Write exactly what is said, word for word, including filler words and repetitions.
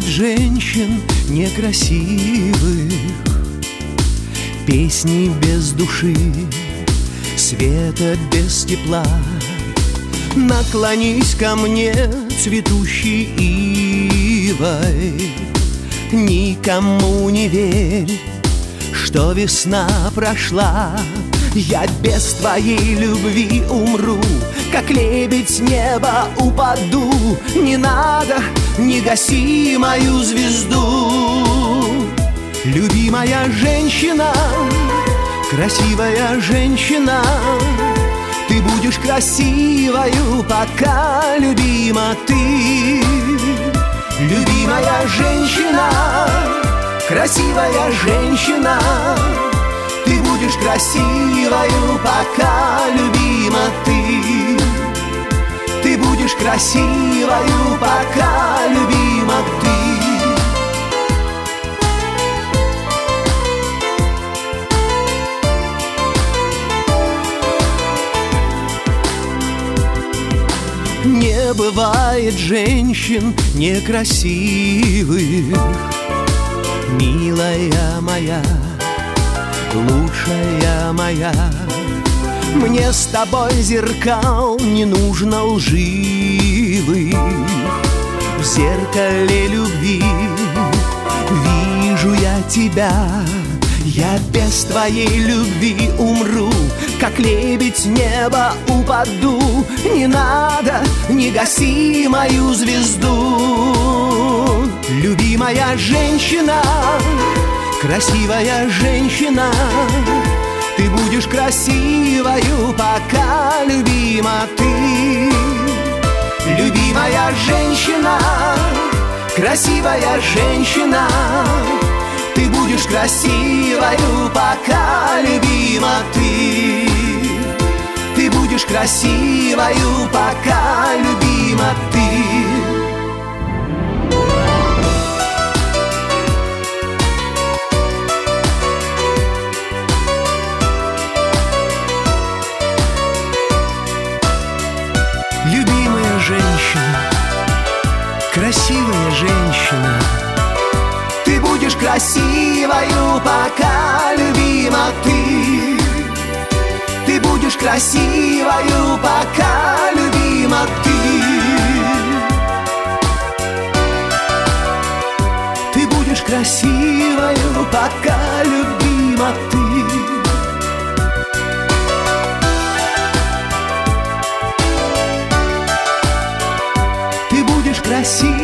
бывает женщин некрасивых, песни без души, света без тепла. Наклонись ко мне цветущей ивой, никому не верь, что весна прошла. Я без твоей любви умру, как лебедь с неба упаду. Не надо, не гаси мою звезду. Любимая женщина, красивая женщина, ты будешь красивою, пока любима ты. Любимая женщина, красивая женщина, ты будешь красивою, пока любима ты. Ты будешь красивою, пока любима ты. Не бывает женщин некрасивых, милая моя, лучшая моя. Мне с тобой зеркал не нужно лживых. В зеркале любви вижу я тебя. Я без твоей любви умру, как лебедь с неба упаду. Не надо, не гаси мою звезду. Любимая женщина, красивая женщина, ты будешь красивою, пока любима ты. Любимая женщина, красивая женщина, ты будешь красивою, пока любима ты. Ты будешь красивою, пока любима ты. Любимая женщина, красивая женщина, ты будешь красивою, пока любима ты. Ты будешь красивою, пока любима ты. Ты будешь красивою, пока любима ты. Ты будешь красивой.